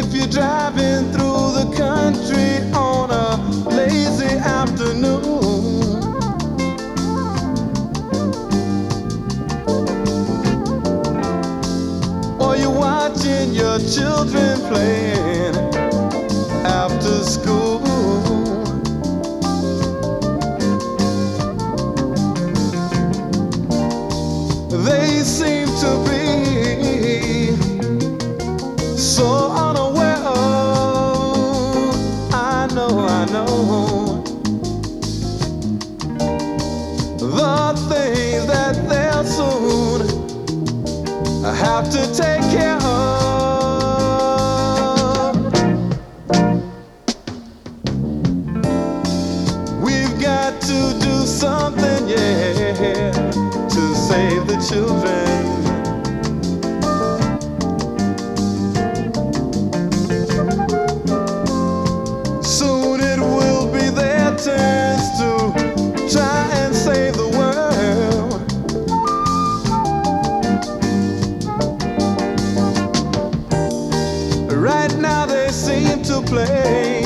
If you're driving through the country on a lazy afternoon, or you're watching your children playing after school, they seem to be so unaware of, I know, the things that they'll soon have to take care of. We've got to do something, yeah, to save the children. Soon it will be their turns to try and save the world. Right now they seem to play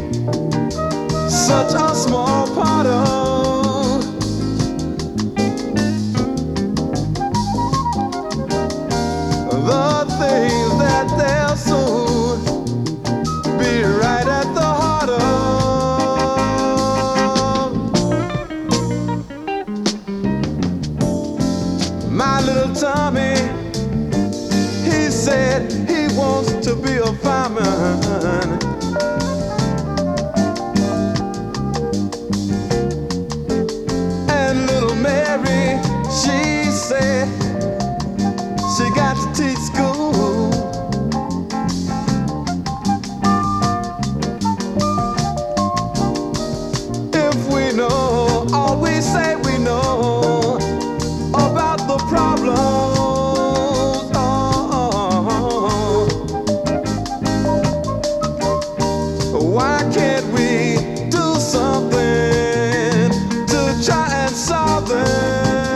such a small part of the things that they'll soon be right at the heart of. My little Tommy, he said he wants to be a fireman. And little Mary, she said she got to teach school. If we know all we say we know about the problems, why can't we do something to try and solve them?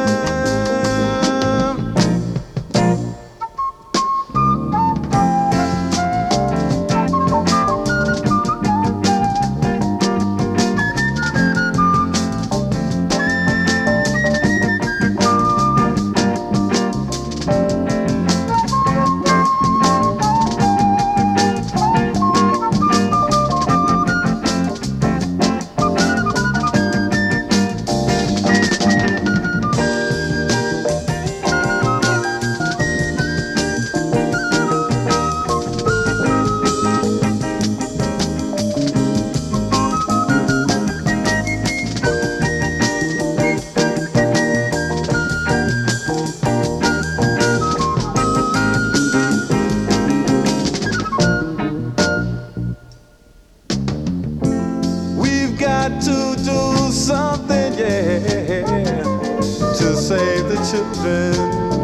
Got to do something, yeah, to save the children.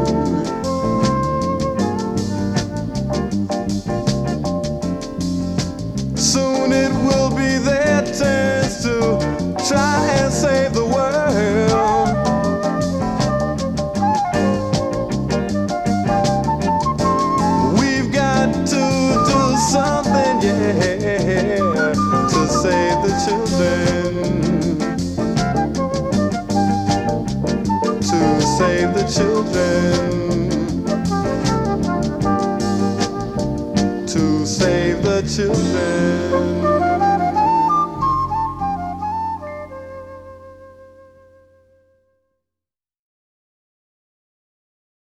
Soon it will be their turns to try and save the world. We've got to do something, yeah, to save the children, to save the children, to save the children.